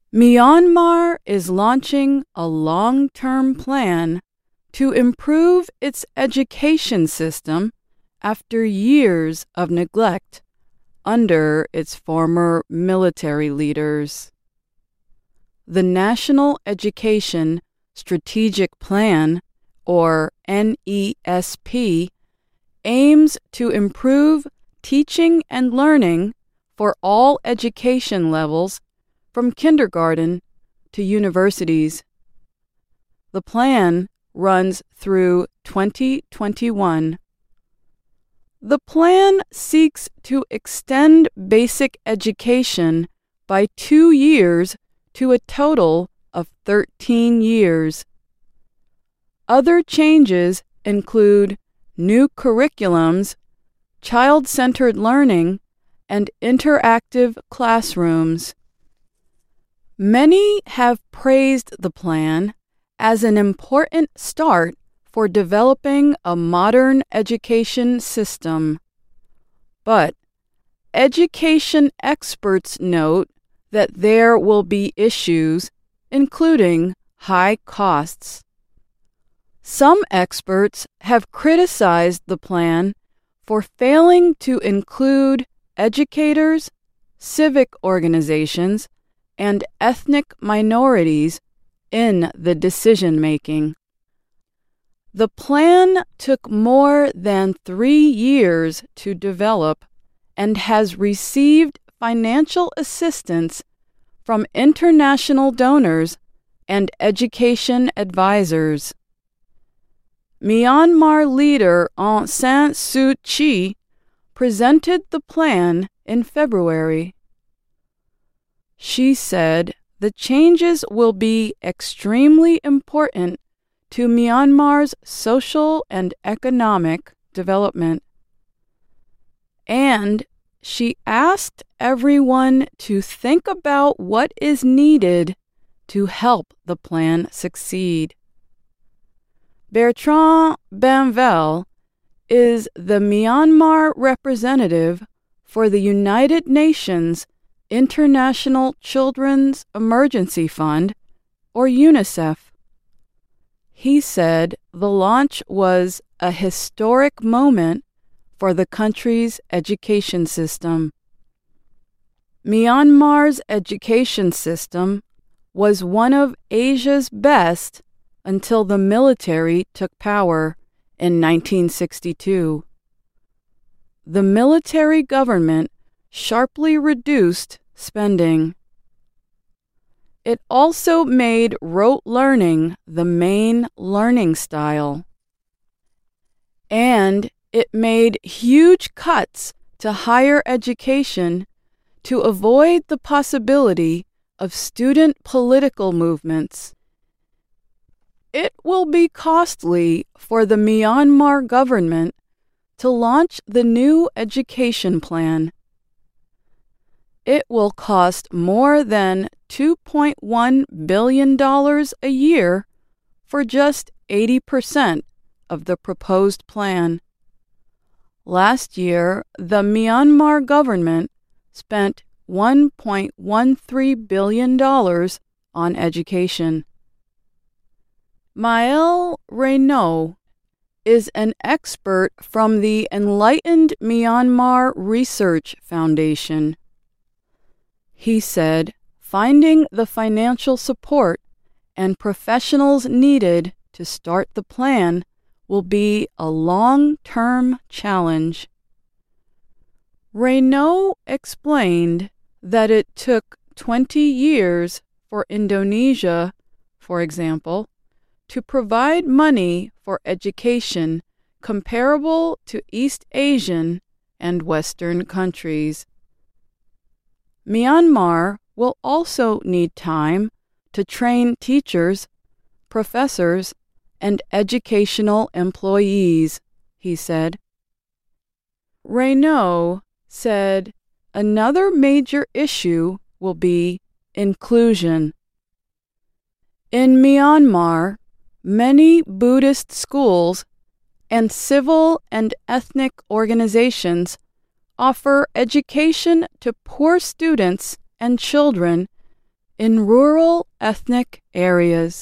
Myanmar is launching a long-term plan to improve its education system after years of neglect under its former military leaders. The National Education Strategic Plan, or NESP, aims to improve teaching and learning for all education levels from kindergarten to universities. The plan runs through 2021. The plan seeks to extend basic education by 2 years to a total of 13 years. Other changes include new curriculums, child-centered learning, and interactive classrooms. Many have praised the plan as an important start for developing a modern education system. But education experts note that there will be issues, including high costs. Some experts have criticized the plan for failing to include educators, civic organizations, and ethnic minorities in the decision-making. The plan took more than 3 years to develop and has received financial assistance from international donors and education advisors. Myanmar leader Aung San Suu Kyi presented the plan in February. She said the changes will be extremely important to Myanmar's social and economic development. And she asked everyone to think about what is needed to help the plan succeed. Bertrand Banvel is the Myanmar representative for the United Nations International Children's Emergency Fund, or UNICEF. He said the launch was a historic moment for the country's education system. Myanmar's education system was one of Asia's best until the military took power in 1962. The military government sharply reduced spending. It also made rote learning the main learning style. And it made huge cuts to higher education to avoid the possibility of student political movements. It will be costly for the Myanmar government to launch the new education plan. It will cost more than $2.1 billion a year for just 80% of the proposed plan. Last year, the Myanmar government spent $1.13 billion on education. Maël Reynaud is an expert from the Enlightened Myanmar Research Foundation. He said finding the financial support and professionals needed to start the plan will be a long-term challenge. Reynaud explained that it took 20 years for Indonesia, for example, to provide money for education comparable to East Asian and Western countries. Myanmar will also need time to train teachers, professors, and educational employees, he said. Reynaud said another major issue will be inclusion. In Myanmar, many Buddhist schools and civil and ethnic organizations offer education to poor students and children in rural ethnic areas.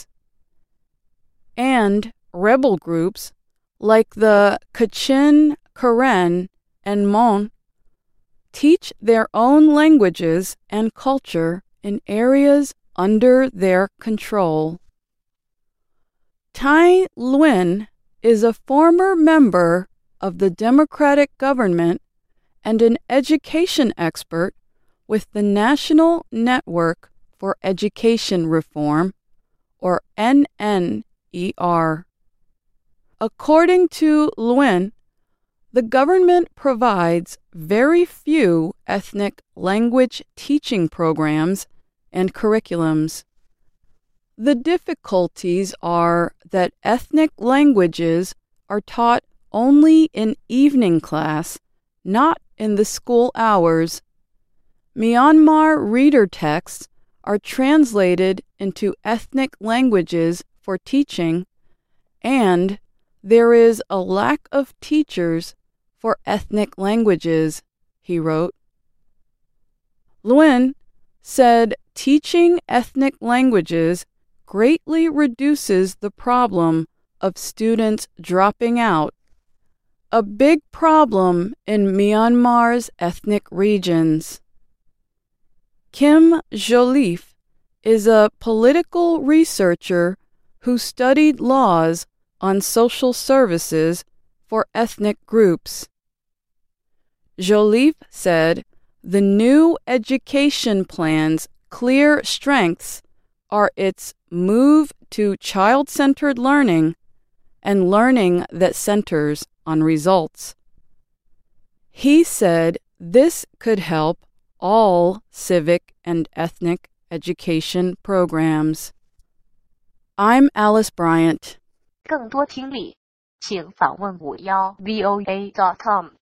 And rebel groups like the Kachin, Karen, and Mon teach their own languages and culture in areas under their control. Tai Nguyen is a former member of the democratic government and an education expert with the National Network for Education Reform, or NNER. According to Nguyen, the government provides very few ethnic language teaching programs and curriculums. The difficulties are that ethnic languages are taught only in evening class, not in the school hours. Myanmar reader texts are translated into ethnic languages for teaching, and there is a lack of teachers for ethnic languages, he wrote. Nguyen said teaching ethnic languages greatly reduces the problem of students dropping out, a big problem in Myanmar's ethnic regions. Kim Jolliffe is a political researcher who studied laws on social services for ethnic groups. Jolliffe said the new education plan's clear strengths are its move to child-centered learning and learning that centers on results. He said this could help all civic and ethnic education programs. I'm Alice Bryant. 更多听力，请访问51voa.com。